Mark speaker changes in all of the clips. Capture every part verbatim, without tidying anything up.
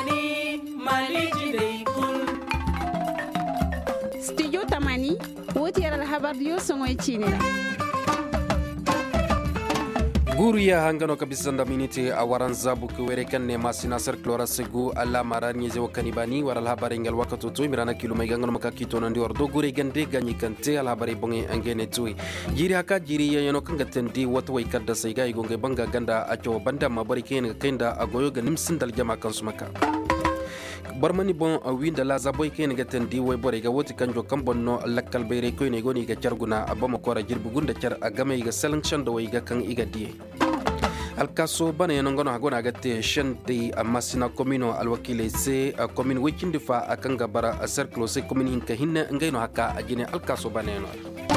Speaker 1: Tamani Mali jinay kul.
Speaker 2: Studio Tamani woti yara habari yo songoy chine.
Speaker 3: Guria hangano kabisa ndaminiti awaran zabu kuwerekan ne masina serklora segu alla marani zewa kanibani waral habari ngal wakato tu mirana kilo megangano makakito nandi ordo gure gande ganyi kante al habari bonge angene tu jiri haka jiri yano kanga tendi watu waikada saiga igonge banga ganda acho banda mabari ken kenda agoyo ganim sindal jama kansumaka barmani bon winda la zaboy ken gaten di way bore ga woti kanjo kambonno lakkal bayre ko ne goni ga charguna abama kora jirbu gunda char agame ga selection do way ga kan iga die alkaso bana yana ngono agona gate shante amasina komino alwakile se commune wikindi fa akanga bara circle se commune hinka hinna ngaino haka ajine alkaso bana yana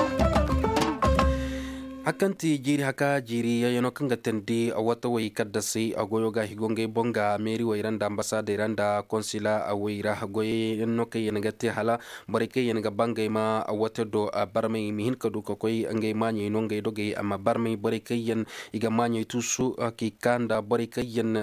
Speaker 3: hakanti jiri haka jiri yayano kanga tendi awata way kadasi agoyoga higonge bonga meri wayranda ambassade iranda konsila awayra goye noke yenagate hala bareke yenaga bangay ma awata do barme mihin kadu koy angay manye nongay doge ama barme bareke yen iga manye tusu ki kanda bareke yen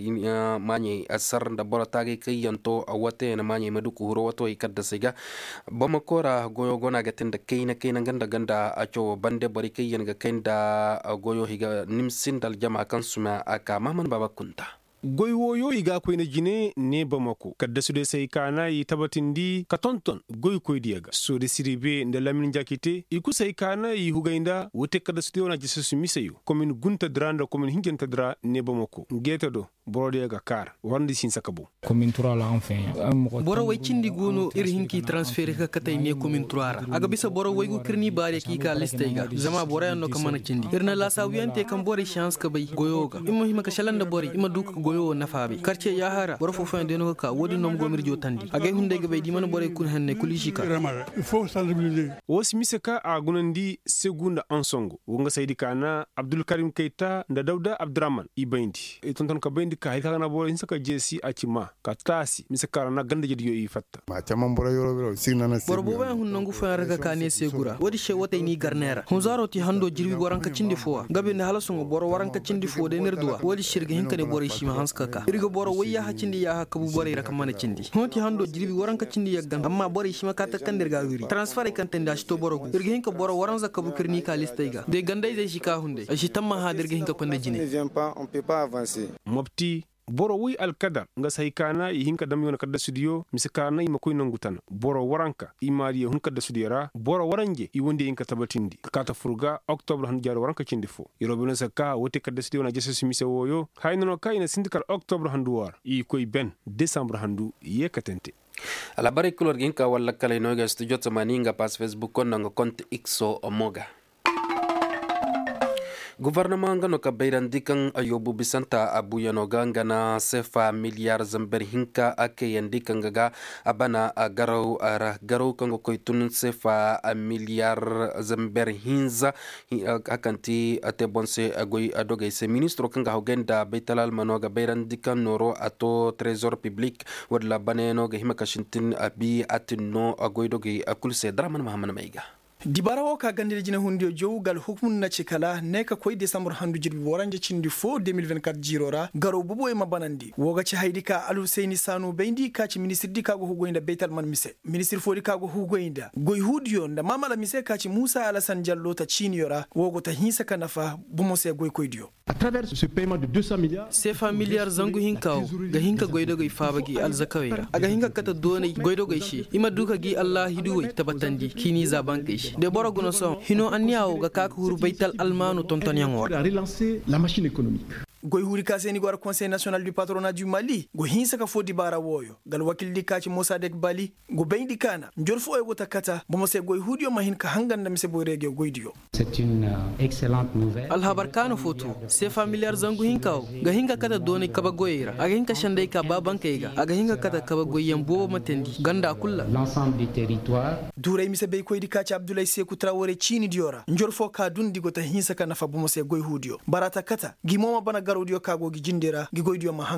Speaker 3: manye asarnda boratage kayen to awate na manye maduku huro wato ikadasiga bomakora goyo gona gatenda kayna kayna ganda ganda acho bande bareke yen kenda goyo higa nimsin dal jama kan suma aka maman baba kunta
Speaker 4: goyo yo iga ko ina jine ne bamako kadda su de sai kana yi tabatindi katonton goy koy diaga so de siribe nda lamin jakite iku sai kana yi hugainda wote kadda su de wona jisu su misayu komin gunta dranda komin hingenta dra ne bamako ngeta do borode ga kar wandi sin sakabu
Speaker 5: commune trois la enfin
Speaker 6: boro way cindi gono ir hinki transfert ka katay ne commune trois aga bisa boro way go kirni bare ki ka liste ga zama boro yanno ka mana cindi irna la sawiyante kan bore chance ka bay goyoga imma hima ka shalanda bore imma duka goyo nafabe quartier ya hara boro fofo en deno ka wodi nom gomir jo tandi aga hunde ga bay di mana bore kun hanne kulishi ka
Speaker 4: il faut sensibiliser wosi misaka a gunandi segunda ansongo wonga saydi kana abdul karim keita nda dawda abdurrahman ibayndi e tonton ka bayndi ka hita na boro insaka jesi akima ka tasi misaka na ganda jedi yo yi fatta
Speaker 7: ma tamam boro yoro boro signa na
Speaker 6: boro bo hun nangu fa raga kane segura wodi she wote ni garnera hun zaro ti hando jirbi goran ka cindi fo gabe ne halasungo boro waran ka cindi fo de nerdua wodi shirga hinka ne boro shi ma hanska ka irga boro wayya ha cindi ya ha kabu boro raka mana cindi hoti hando jirbi waran ka cindi yaggan amma boro shi ma ka ta kan dirga wiri transfer kan tanda shi to boro irga hinka boro waran za kabu kirni ka listaiga de gandai zai shi ka hunde shi tamma ha dirga hinka pande jine
Speaker 7: on peut pas avancer
Speaker 4: mopti boro wi alkadar nga saykana yi hinka dam yona kadda studio misikana yi makoy nangutana boro waranka imari hun kadda studio ra boro waranje i wonde inka tabatindi kata furga octobre han jar waranka cindi fo irobino sakka wote kadda studio na jesus mise woyo hayno kayna sindikal octobre han duwar i koy ben décembre handu yekatente
Speaker 3: ala bare kulor ginka walla kala no ga studio tamaninga pas facebook kon nga compte xo omoga gouvernement ngano ka bayrandikan ayobu bisanta abuyano gangana sefa miliar zamber hinka ake yandikan gaga abana agaro ara garo kango koitun sefa miliar zamber hinza akanti ate bonse agoy adoge se ministro kanga hogenda betalal manoga bayrandikan noro ato trésor public wadla baneno ga himaka shintin abi atinno agoy doge akulse draman mahamana maiga
Speaker 8: dibara wo ka gandire jina hundio jowgal hukmun na cikala ne ka koy décembre handu jirbi waranje cindi fo deux mille vingt-quatre jirora garo bubo e mabanandi woga ci haydi ka alu seyni sanu bendi ka ci ministre di ka go hugoynda beytal man mise ministre fodi ka go hugoynda goy hudiyo nda mamala mise ka ci Moussa Alassane Diallo ta ciniora wogo ta hinsa kanafa bumo se goy koydiyo
Speaker 5: à travers ce paiement de deux cents milliards
Speaker 6: sefa milliard zangu hinkaw ga hinka goydo goy fabagi alzakawira aga hinka kata donay goydo goy shi ima duka gi Allah hiduwai tabatandi kini zaban kai shi de boro gono son hino anniawo ga kaka huru baital almanu tonton yango
Speaker 5: a relancer la machine économique
Speaker 8: goy huri kaseni gwar conseil national du patronat du Mali go hinsa ka fodi bara woyo gal wakil di kaci Moussa Dek Bali go bendi kana njor fo e wota kata bomo se goy hudiyo mahin ka hanganda mise boyrege goydiyo
Speaker 5: c'est une uh, excellente nouvelle
Speaker 6: al habar kanu foto se familiar zangu hinkaw ga hinga kata doni kaba goyira aga hinka shandai ka baban kaiga aga hinga kata kaba goyen bo matendi ganda kulla
Speaker 5: l'ensemble du territoire
Speaker 8: duray mise be koydi kaci Abdoulaye Sékou Traoré chini diora njor fo ka dundi go ta hinsa kana fa bomo se goy hudiyo barata kata gimoma bana garodio kago gi jindera gi goydiyo mahanga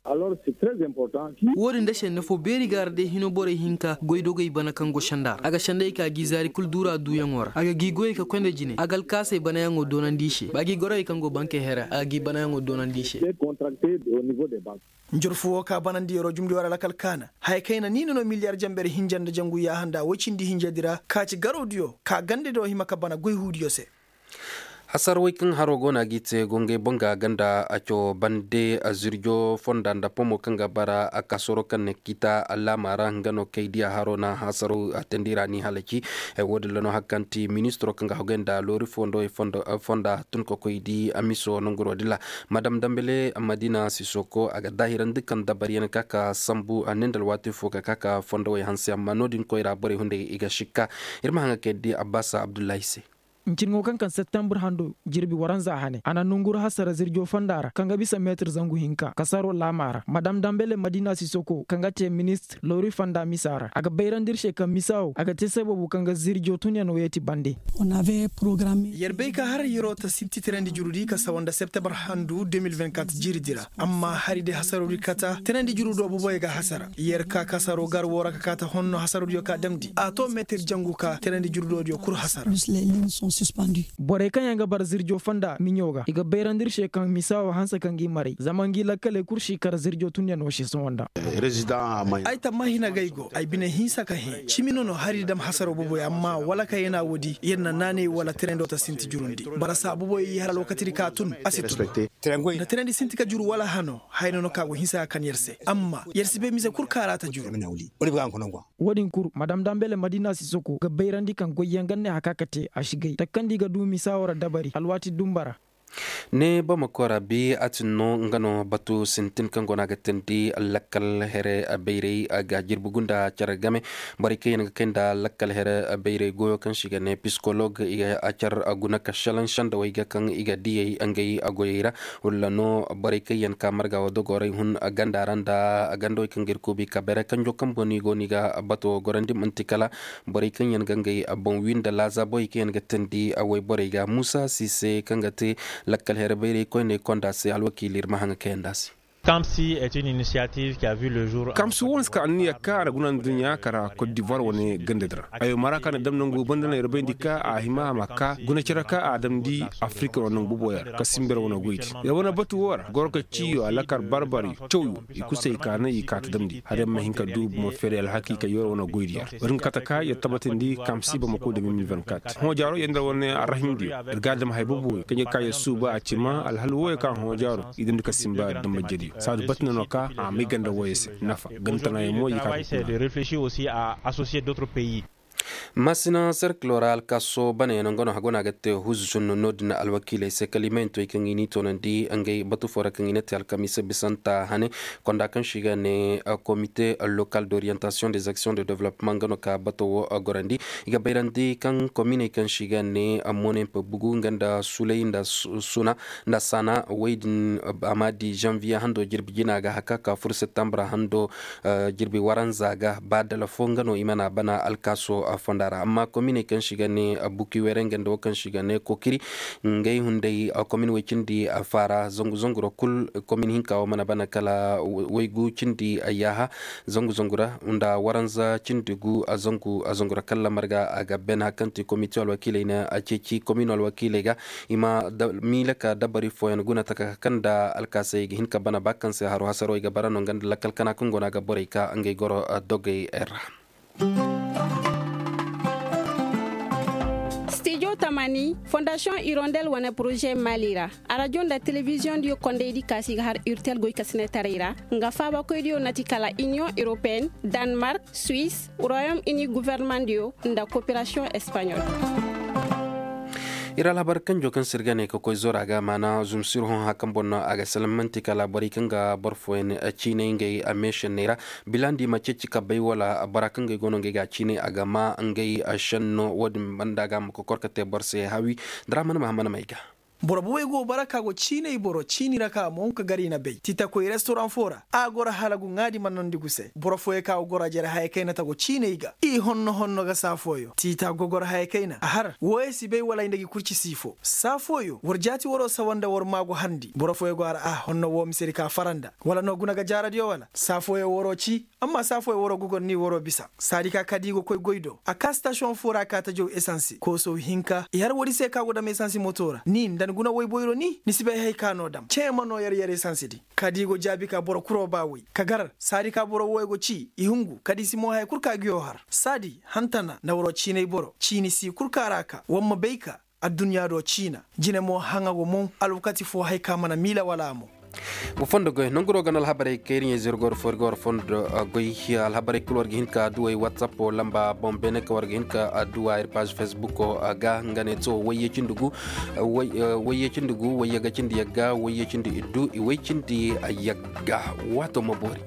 Speaker 9: alors c'est très important.
Speaker 6: Wodin da shen nafo beri garde hino bore hinka goido goy bana kango shandar aga shandai ka gizari kuldura du yangora aga gigoy ka kwende jine agal kase bana yango donandishe bagi goray kango banke hera agi bana yango donandishe
Speaker 9: contracté au niveau des banques.
Speaker 8: Njorfuwo ka banandi yoro jumdi wara lakal kana hay kayna nino no miliyar jambere hinjanda jangu ya handa wocindi hinjadira kaci garodiyo ka gande do himaka bana goy hudiyo se
Speaker 3: hasar wikin harogo na gite gonge bonga ganda acho bande azirjo fonda nda pomo kanga bara akasoro kan kita alla mara ngano kaidia harona hasaru atendira ni halaki e wodilano hakanti ministro kanga hogenda lori fondo e fondo fonda tunko koidi amiso nongoro dilla madam dambele madina sisoko aga dahiran dikan dabariyan kaka sambu anendal wati foka kaka fondo e hanse manodin koira bore hunde iga shikka irma hanga kedi abbasa abdullahi se
Speaker 10: Nchingo kan kan September hando jirbi waranza hane ana nunguru hasara zirjo fandara kanga bisa metr zangu hinka kasaro lamara madam dambele madina sisoko kanga te ministre lori fanda misara aga bayrandir sheka misao aga te sababu kanga zirjo tunya no yeti bande
Speaker 8: on avait programmé yerbe ka har yiro ta sinti trendi jurudi ka sawanda September hando deux mille vingt-quatre jiridira amma haride hasaro rikata trendi jurudo bo boy ga hasara yer ka kasaro gar wora ka kata honno hasaro yo ka damdi ato metr jangu ka trendi jurudo yo kur hasara
Speaker 10: suspendu bore kan yanga bar zirjo fanda minyoga iga berandir shekan misawa hansa kan gi mari zamangi lakale kurshi kar zirjo tunya no shi sonda
Speaker 8: resident mai ai tamma hina gaigo ai bine hinsa ka he chimino no hari dam hasaro bobo amma wala ka yana wodi yenna nane wala trendo ta sinti jurundi bara sa bobo yi har lokati ka tun asitu na trendi sinti ka juru wala hano hayno no kago hinsa kan yerse amma yerse be mise kur karata juru
Speaker 10: wodin kur madam dambele madina sisoko ga beirandi kan goyenganne hakakate ashigai kandi ga dumi sawara dabari alwati dumbara
Speaker 3: ne ba makora bi atino ngano batu sintin kan gona gatendi lakal here abeire aga jirbugunda charagame bari kayen kenda lakal here abeire goyo kan shiga ne psycholog iga achar aguna kashalan shanda waiga kan iga diye angai agoyira ullano bari kayen kamarga wado gore hun aganda randa agando kan girko bi kabere kan jo kan boni goniga bato gorandi mantikala bari kayen gangai abon winda laza boy kayen gatendi awai bari ga Musa Sise kan gate lakkal herbeere koyne kondase alwakilir mahanga kendasi
Speaker 11: Kamsi est une initiative qui a vu le jour.
Speaker 4: Kamsi wons ka anniya kara gunan dunya kara Côte d'Ivoire woni gandedra. Ayo maraka na dam nangu bandana yerbe ndika a hima makka guna ciraka adam di Afrika wonon buboya kasimber wono goiti. Ya wona batu wora gorka ciyo alakar barbari choyu ikusay kana ikata damdi. Hadam mahinka dub mo fere al hakika yor wono goiti. Rin kataka ya tabatindi Kamsi ba mako de deux mille vingt-quatre. Ho jaro yendra wonne arrahindi. Gadam haybubu kanye kaya suba acima al halwo ka ho jaro idin kasimba dum jadi. Sadu batna noka a miganda wese nafa gantana e moyi ka
Speaker 11: de réfléchir aussi à associer d'autres pays.
Speaker 3: masina serkloral kaso bane ngono hagona gatte huzun nodna alwakile se kalimento ikangini tonandi angay batu fora kangine tal kamise bisanta hane konda kan shiga ne comité local d'orientation des actions de développement ngono ka bato agorandi iga bayrandi kan commune kan shiga ne amone pe bugu nganda suleinda suna nda sana weidin amadi janvier hando jirbi jinaga hakaka fur septembre hando jirbi waranzaga badala fongano imana bana alkaso fondara amma commune kan shiga ne buki werengen do kan shiga ne kokiri ngay hunde commune wecindi fara zongu zonguro kul commune hinka o mana bana kala waygu cindi ayaha zongu zongura unda waranza cindigu azongu azongura kala marga aga ben hakanti comité al wakilina aceci commune al wakilega ima milaka dabari foyan guna taka kanda alkase hinka bana bakanse haro hasaro iga barano nganda lakal kana kungona ga borika ngay goro dogay era.
Speaker 2: Studio Tamani, Fondation Hirondelle wana projet Malira. A radio da télévision dio konde di kasi har urtel goy kasine tarira. Nga faba ko dio natikala Union Européenne, Danemark, Suisse, Royaume-Uni gouvernement dio nda coopération espagnole.
Speaker 3: ira labar kan jokan sirgane ko koy zoraga mana zum sir hon hakam bonna aga salamanti kala bari kanga borfo en chine ngay ameshen nera bilandi ma cecci ka bay wala barakan ngay gono ngay ga chine aga ma ngay ashanno wod bandaga ko korkate borse hawi dramana mahamana mayga
Speaker 8: boro bo go baraka go chine i boro chini raka mon ka gari na bay tita ko restaurant fora a gora halagu ngadi manandi guse boro foye ka gora jere hay kayna ta go chine iga i honno honno ga safoyo tita go gora hay kayna ahar woye si bay wala indagi kurci sifo safoyo warjati woro sawanda wor mago handi boro foye go ara ah honno wo miseri ka faranda wala no guna ga jaradio wala safoyo woro ci amma safoyo woro go ni woro bisa sadika kadigo koy goydo aka station fora ka ta jow essence ko so hinka yar wori se ka go da essence motora ni dan guna woy boyro ni nisibe hay kano dam chema no yar yar essence di kadigo jabi ka boro kuro bawi kagar sadika boro woy go ci ihungu kadi simo hay kurka giyo har sadi hantana na woro chine boro chini si kurka raka wamma beika adunya do china jine mo hanga go mon alukati fo hay kamana mila wala mo
Speaker 3: bo fondo goy nongoro ganal habare keriye zergor forgor fondo goy al habare kulor gin ka duay whatsapp o lamba bombene ka war gin ka duwa page facebook o aga ngane to waye cindugu waye cindugu waye ga cindi yaga waye cindi iddu i waye cindi yaga wato mabori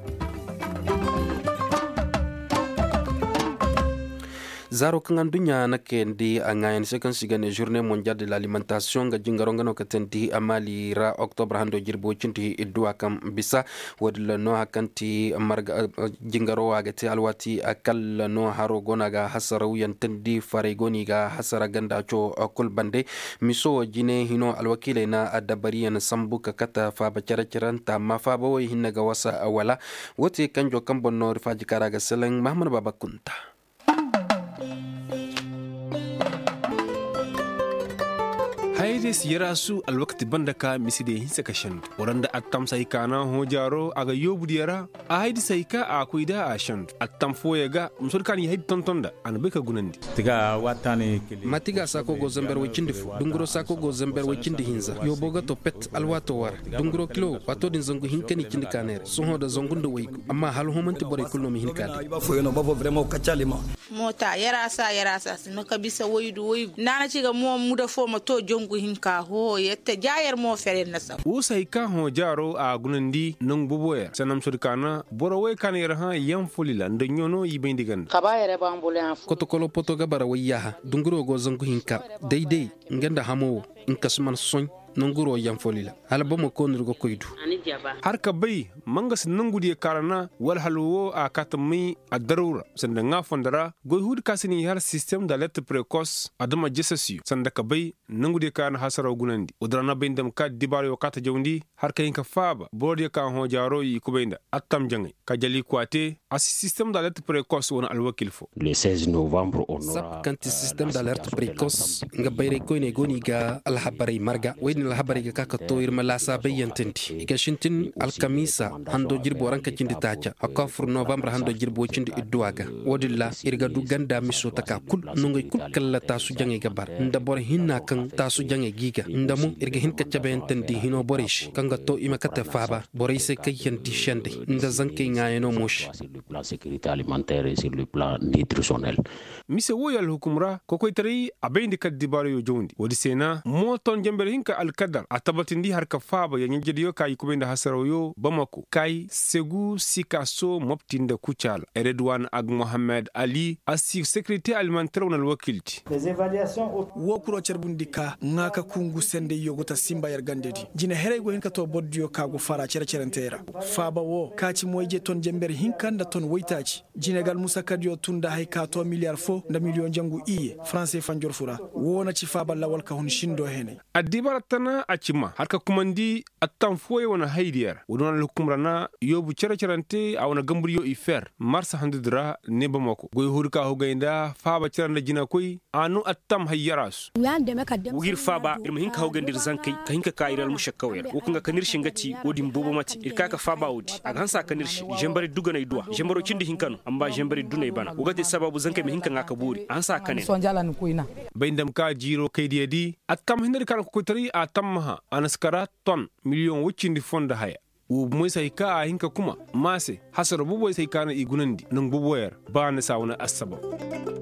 Speaker 3: zaro kan dunya na kendi angayan second sigane journée mondiale de l'alimentation ga jingaronga no katendi amali ra octobre hando jirbo cinti idwa kam bisa wadla no hakanti marga jingaro agati alwati akal no haro gona ga hasaraw yantendi faregoni ga hasara ganda cho kul bande miso jine hino alwakile na adabariyan sambuka kata fa bacara ciranta ma fa bo hinna ga wasa wala wote kanjo kambonno rifaji karaga seleng mahmud babakunta
Speaker 4: haydes yarasu alwakti bandaka miside hinsa kashan oranda attam saykana ho jaro aga yobudi yara a haydi sayka a kuida a shan attam foyega musol kan yahid tontonda an beka gunandi
Speaker 12: tiga watani
Speaker 3: matiga sako go zamber wicindi fu dunguro sako go zamber wicindi hinza yo boga to pet alwato war dunguro kilo wato din zangu hinkani cindi kanere soho da zangundo wayku amma hal homanti bore kulno mi hinkade
Speaker 12: ba foyeno babo vraiment kacalima
Speaker 13: mota yarasa yarasa sino kabisa woydu woydu nana ciga mo muda fo ma to jongu hinka ho yette jayar mo fere nasa
Speaker 4: o sayka ho jaro a gunandi nang buboya sanam surkana borowe kanera ha yam fulila ndonyono yibendigan
Speaker 13: kabayere bambule an
Speaker 3: kotokolo poto gabara wayaha dunguro go zangu hinka deidei ngenda hamo inkasman soñ nonguro yam folila hala bomo konrugo koydu
Speaker 4: har ka bay mangas nangudi karana wal halwo a katmi adarura sanda nga fondara goy hud kasini har système d'alerte précoce adama jessasiyo sanda ka bay nangudi karana hasara gunandi udrana bindam ka dibaro kata jawndi har kayin ka faba bodi ka ho jaro yi kubenda attam jangi ka jali kwate as système d'alerte précoce wona alwakil fo
Speaker 14: le seize novembre on
Speaker 3: aura kanti système d'alerte précoce nga bayre koyne goni ga al habari marga wayni habari ga kaka to irma la sa bayantanti ikashintin alkamisa hando jirbo ranka cindi tacha akafur novembre hando jirbo cindi idduaga wodilla irga du ganda miso taka kul nungay kul kala tasu jange gabar nda bor hinna kan tasu jange giga ndamu irga hin kacca bayantanti hino borish kanga to ima kata faba borise kayanti shande nda zanke ngayeno mosh
Speaker 14: sur le plan sécurité alimentaire et sur le plan nutritionnel
Speaker 4: mise woyal hukumra kokoy tari abendi kadibaro yo jondi wodi sena moton jambere hinka alkadar atabatindi har ka faba ya nyejediyo kay kubenda hasarayo bamako kay segu sikaso moptinda kuchala Redwan ag Mohamed Ali asi sécurité alimentaire on alwakilti
Speaker 8: les évaluations wo kuro cerbundika ngaka kungu sende yogota simba yar gandedi jina herego hinka to boddiyo kago fara cere cerentera faba wo kaci moyje ton jember hinkanda ton woytaci jinegal musa kadiyo tunda hay ka to milliard fo nda million jangu iye français fanjor fura wona ci faba lawal ka hun shindo hene
Speaker 4: adibaratana acima harka kumandi attan foye wana haydiyar wodona hukumrana yobu cere cerante awna gamburiyo ifer marsa handudra ne bamako goy hurka ho gaynda faba ceranda jina koy anu attam hayyarasu
Speaker 15: wugir faba irma hinka ho gandir zankai ka hinka ka iral mushakkawer wokunga kanir shingati wodi mbobo mati irka ka faba wodi aga hansa kanir shi jembari dugana idwa jembaro cindi hinkano amba jembari dunay bana wogati sababu zankai mi hinka ngaka buri hansa kanen
Speaker 4: bayndam ka jiro kaydiyadi attam hindir kan ko tari atamma anaskara ton million wuccindi fonda haya wo moy say ka hinka kuma mase hasaro buboy say kana igunandi nang buboyer bana sawna asaba